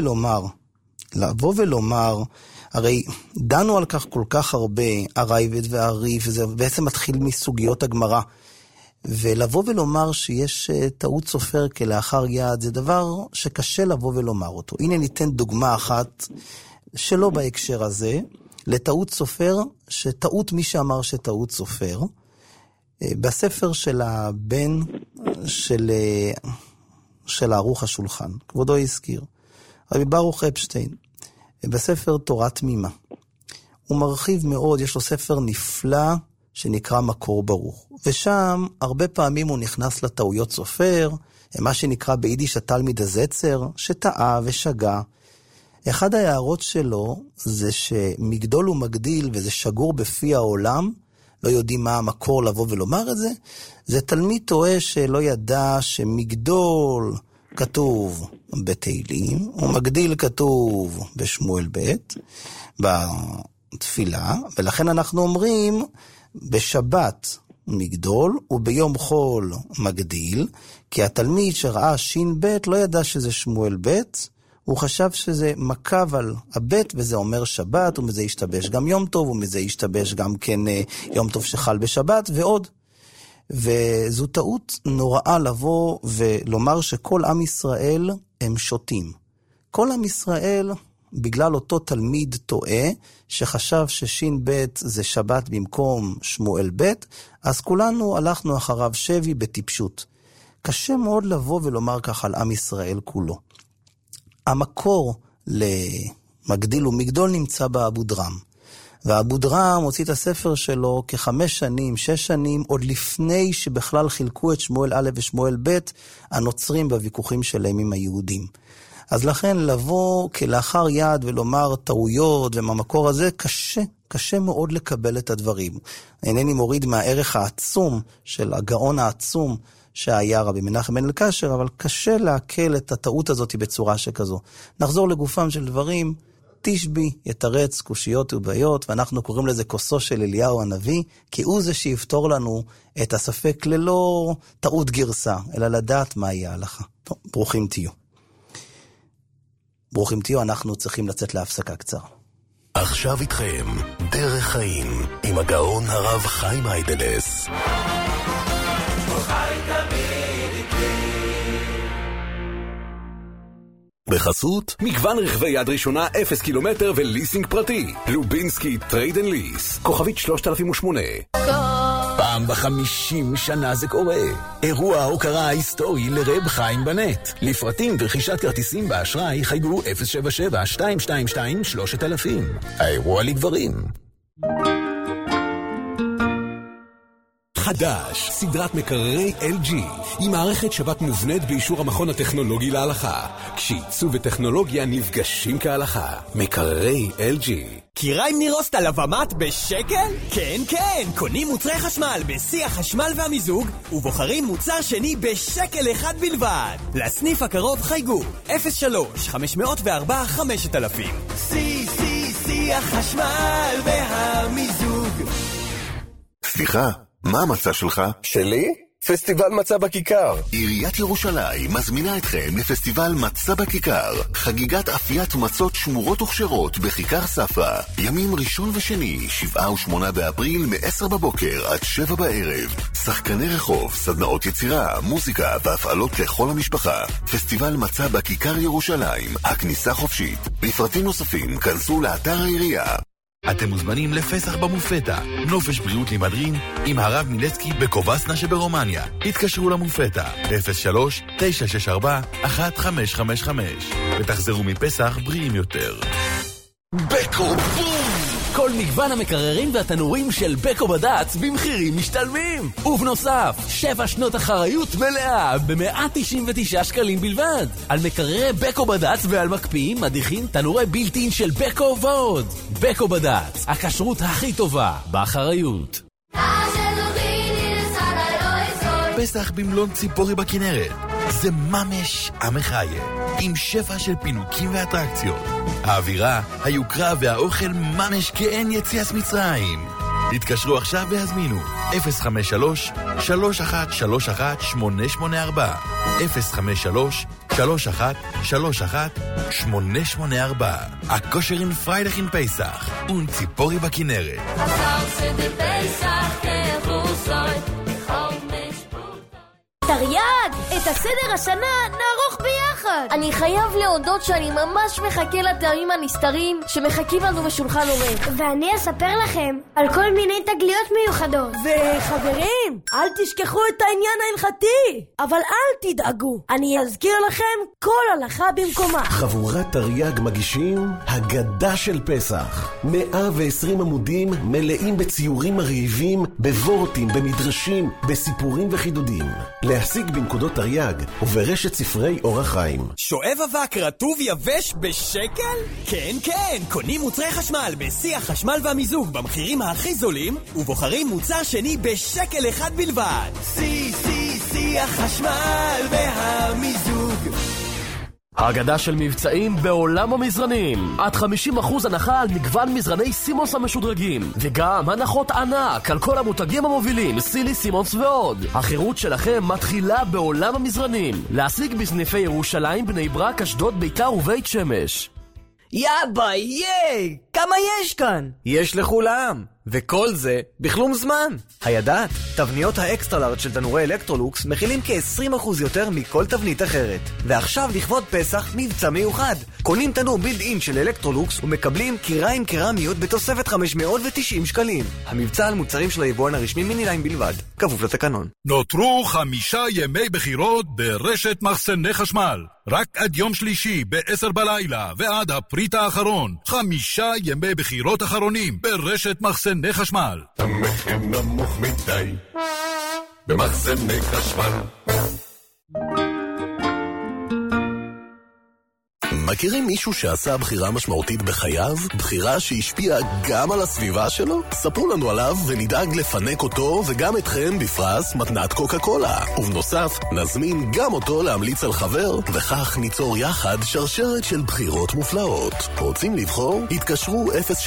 ולומר, הרי דנו על כך כל כך הרבה, הרייבד והריף, וזה בעצם מתחיל מסוגיות הגמרא. ולבוא ולומר שיש טעות סופר כלאחר יד, זה דבר שקשה לבוא ולומר אותו. הנה ניתן דוגמה אחת, שלא בהקשר הזה, לטעות סופר, שטעות מי שאמר שטעות סופר, בספר של הבן של ערוך השולחן, כבודו הזכיר, רבי ברוך אפשטיין, בספר תורה תמימה. הוא מרחיב מאוד, יש לו ספר נפלא שנקרא מקור ברוך. ושם הרבה פעמים הוא נכנס לטעויות סופר, מה שנקרא ביידיש התלמיד הזצר, שטעה ושגה. אחד ההערות שלו זה שמגדול ומגדיל, וזה שגור בפי העולם, לא יודעים מה המקור לבוא ולומר את זה, זה תלמיד טועה שלא ידע שמגדול כתוב בתהילים, ומגדיל כתוב בשמואל ב' בתפילה, ולכן אנחנו אומרים בשבת מגדול וביום חול מגדיל, כי התלמיד שראה שין ב' לא ידע שזה שמואל ב', הוא חשב שזה מקב על הבית, וזה אומר שבת, ומזה ישתבש גם יום טוב, ומזה ישתבש גם כן יום טוב שחל בשבת, ועוד. וזו טעות נוראה לבוא ולומר שכל עם ישראל הם שותים. כל עם ישראל, בגלל אותו תלמיד טועה, שחשב ששין בית זה שבת במקום שמואל בית, אז כולנו הלכנו אחריו שבי בטיפשות. קשה מאוד לבוא ולומר כך על עם ישראל כולו. המקור למגדיל ומגדול נמצא באבו דרם. ואבו דרם הוציא את הספר שלו כ5 שנים, 6 שנים, עוד לפני שבכלל חילקו את שמואל א' ושמואל ב', הנוצרים בוויכוחים שלהם עם היהודים. אז לכן לבוא כלאחר יד ולומר טעויות ומהמקור הזה קשה מאוד לקבל את הדברים. אינני מוריד מהערך העצום של הגאון העצום שהיה רבי מנחם בן אלקשר, אבל קשה להקל את הטעות הזאת בצורה שכזו. נחזור לגופם של דברים, תשבי, יתרץ, קושיות ובעיות, ואנחנו קוראים לזה כוסו של אליהו הנביא, כי הוא זה שיפתור לנו את הספק ללא טעות גרסה, אלא לדעת מה יהיה ההלכה. טוב, ברוכים תהיו. ברוכים תהיו, אנחנו צריכים לצאת להפסקה קצרה. עכשיו איתכם, דרך חיים, עם הגאון הרב חיים היידלס. בחסות מגוון רכבי יד ראשונה 0 קילומטר וליסינג פרטי. לובינסקי טרייד אנד ליס, כוכבית 3008. פעם ב50 שנה זה קורה. אירוע ההוקרה ההיסטורי לרב חיים בנט. לפרטים ורכישת כרטיסים באשראי חייגו 077-222-3000. האירוע לגברים. חדש, סדרת מקררי LG, עם מערכת שבת מובנית באישור המכון הטכנולוגי להלכה. כשעיצוב וטכנולוגיה נפגשים כהלכה. מקררי LG. קיריים נירוסט על הבמת בשקל? כן, כן! קונים מוצרי חשמל בשיא החשמל והמיזוג, ובוחרים מוצר שני בשקל אחד בלבד. לסניף הקרוב חייגו 03-504-5000. שיא החשמל והמיזוג. סליחה, מה המצע שלך? שלי? פסטיבל מצה בכיכר. עיריית ירושלים מזמינה אתכם לפסטיבל מצה בכיכר, חגיגת אפיית מצות שמורות וכשרות בכיכר ספה, ימים ראשון ושני, 7 ו-8 באפריל מ-10 בבוקר עד 7 בערב. שחקני רחוב, סדנאות יצירה, מוזיקה והפעלות לכל המשפחה. פסטיבל מצה בכיכר ירושלים, הכניסה חופשית. בפרטים נוספים כנסו לאתר העירייה. אתם מוזמנים לפסח במופתה, נופש בריאות לימדרין, עם הרב מילצקי בקובסנה שברומניה. התקשרו למופתה, 03-964-1555, ותחזרו מפסח בריאים יותר. בקו בום! כל מגוון המקררים והתנורים של בקו בד"ץ במחירים משתלמים. ובנוסף, 7 שנות אחריות מלאה ב-199 שקלים בלבד. על מקררי בקו בד"ץ ועל מקפיאים, מדיחים, תנורי בילטין של בקו ועוד. בקו בד"ץ, הכשרות הכי טובה באחריות. פסח במלון ציפורי בכנרת. זה ממש המחיה, עם שפע של פינוקים ואטרקציות. האווירה, היוקרה והאוכל ממש כאין יציאת מצרים. התקשרו עכשיו והזמינו 053-3131-884 053-3131-884. הכושרים פריידך אין פסח ונציפורי בכנרת. תרי"ג, את הסדר השנה נערוך ביחד. אני חייב להודות שאני ממש מחכה לתארים הנסתרים שמחכים לנו בשולחן עורף. ואני אספר לכם על כל מיני תגליות מיוחדות. וחברים, אל תשכחו את העניין ההלכתי. אבל אל תדאגו, אני אזכיר לכם כל הלכה במקומה. חבורת תרי"ג מגישים הגדה של פסח. 120 עמודים מלאים בציורים מרהיבים, בוורטים, במדרשים, בסיפורים וחידודים. להשיג בנקודות תרי"ג וברשת ספרי אור החיים. שואב אבק רטוב יבש בשקל? כן, כן, קונים מוצרי חשמל בשיא החשמל והמיזוג במחירים הכי זולים, ובוחרים מוצר שני בשקל אחד בלבד. שיא החשמל והמיזוג. האגדה של מבצעים בעולם המזרנים. עד 50% הנחה על מגוון מזרני סימונס המשודרגים, וגם הנחות ענק על כל המותגים המובילים, סילי, סימונס ועוד. החירות שלכם מתחילה בעולם המזרנים. להשיג בסניפי ירושלים, בני ברק, אשדוד, ביתר ובית שמש. יאבא, ייי! כמה יש כאן? יש לכולם, וכל זה בכלום זמן. הידעת? תבניות האקסטרלארד של תנורי אלקטרולוקס מכילים כ-20% יותר מכל תבנית אחרת. ועכשיו לכבוד פסח מבצע מיוחד. קונים תנור בילד אין של אלקטרולוקס ומקבלים קיריים קרמיות בתוספת 590 שקלים. המבצע על מוצרים של היבואן הרשמי מיניליין בלבד, כפוף לתקנון. נותרו 5 ימי בחירות ברשת מחסני חשמל. רק עד יום שלישי ב-10 בלילה ועד הפריט האחרון. 5 ימי בחירות אחרונים ברשת מחסני חשמל. המחיר נמוך מדי במחסני חשמל. מכירים מישהו שעשה בחירה משמעותית בחייו? בחירה שהשפיעה גם על הסביבה שלו? ספרו לנו עליו ונדאג לפנק אותו וגם אתכם בפרס מתנת קוקה קולה. ובנוסף, נזמין גם אותו להמליץ על חבר, וכך ניצור יחד שרשרת של בחירות מופלאות. רוצים לבחור? התקשרו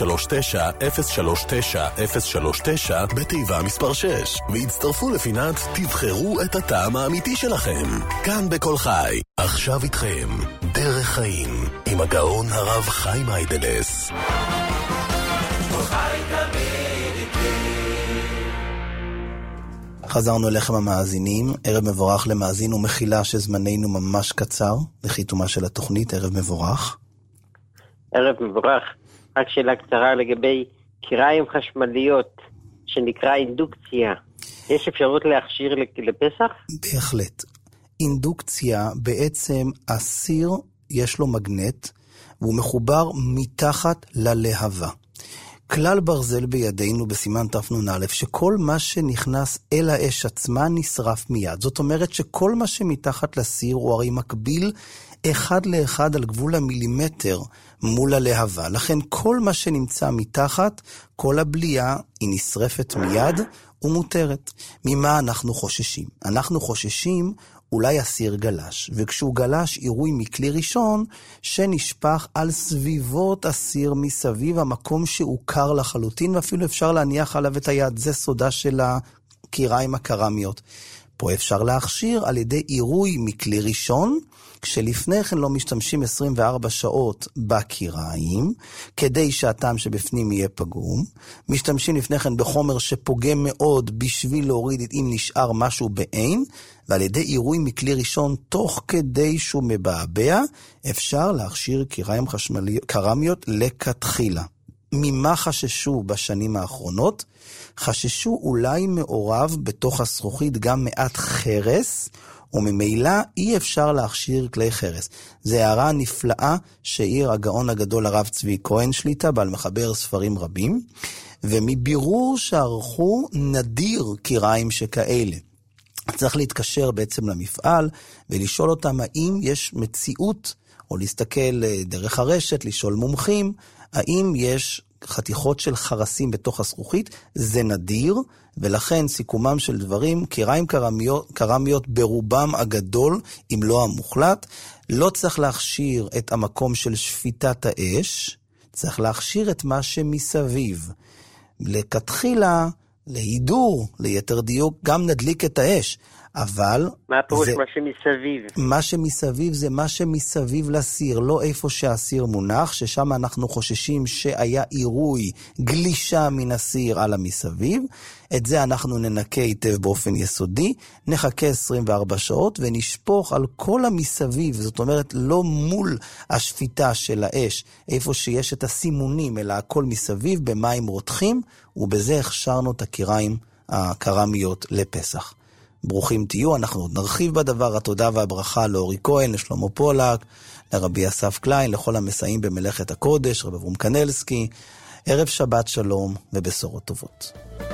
039-039-039 בתיבה מספר 6 והצטרפו לפינת תבחרו את הטעם האמיתי שלכם. כאן בכל חי. עכשיו איתכם דרך חיים עם הגאון הרב חיים היידלס. חזרנו אליכם המאזינים, ערב מבורך למאזין ומחילה שזמננו ממש קצר לחיתומה של התוכנית. ערב מבורך. ערב מבורך. רק שאלה קצרה לגבי קיריים חשמליות שנקרא אינדוקציה. יש אפשרות להכשיר לפסח? בהחלט. אינדוקציה, בעצם הסיר יש לו מגנט והוא מחובר מתחת ללהבה. כלל ברזל בידינו בסימן תפנ"א שכל מה שנכנס אל האש עצמה נשרף מיד. זאת אומרת שכל מה שמתחת לסיר הוא הרי מקביל אחד לאחד על גבול המילימטר מול הלהבה. לכן כל מה שנמצא מתחת, כל הבליעה היא נשרפת מיד ומותרת. ממה אנחנו חוששים? אנחנו חוששים אולי הסיר גלש, וכשהוא גלש עירוי מכלי ראשון שנשפך על סביבות הסיר מסביב, המקום שהוא קר לחלוטין, ואפילו אפשר להניח עליו את היד. זה סודה של הקיריים הקרמיות. פה אפשר להכשיר על ידי עירוי מכלי ראשון, כשלפני כן לא משתמשים 24 שעות בקיריים, כדי שהטעם שבפנים יהיה פגום. משתמשים לפני כן בחומר שפוגם מאוד בשביל להוריד אם נשאר משהו בעין, ועל ידי עירוי מכלי ראשון תוך כדי שהוא מבעבע, אפשר להכשיר קיריים קרמיות לכתחילה. ממה חששו בשנים האחרונות? חששו אולי מעורב בתוך הזכוכית גם מעט חרס, וממילא אי אפשר להכשיר כלי חרס. זה הערה נפלאה שהעיר הגאון הגדול הרב צבי כהן שליטה, בעל מחבר ספרים רבים, ומבירור שערכו נדיר קיריים שכאלה. צריך להתקשר בעצם למפעל ולשאול אותם האם יש מציאות, או להסתכל דרך הרשת, לשאול מומחים, האם יש חתיכות של חרסים בתוך הזכוכית. זה נדיר, ולכן סיכומם של דברים, קיריים קרמיות ברובם הגדול, אם לא המוחלט, לא צריך להכשיר את המקום של שפיטת האש, צריך להכשיר את מה שמסביב. לכתחילה, להידור, ליתר דיוק, גם נדליק את האש. אבל מה הפירוש מה שמסביב? מה שמסביב זה מה שמסביב לסיר, לא איפה שהסיר מונח, ששם אנחנו חוששים שהיה עירוי, גלישה מן הסיר על המסביב. את זה אנחנו ננקה היטב באופן יסודי, נחכה 24 שעות ונשפוך על כל המסביב, זאת אומרת לא מול השפיטה של האש, איפה שיש את הסימונים, אלא הכל מסביב במים רותחים, ובזה הכשרנו את הקיריים הקרמיות לפסח. ברוכים תהיו, אנחנו עוד נרחיב בדבר. התודה והברכה לאורי כהן, לשלמה פולק, לרבי אסף קליין, לכל המסייעים במלאכת הקודש, רב אברום קנלסקי. ערב שבת שלום ובשורות טובות.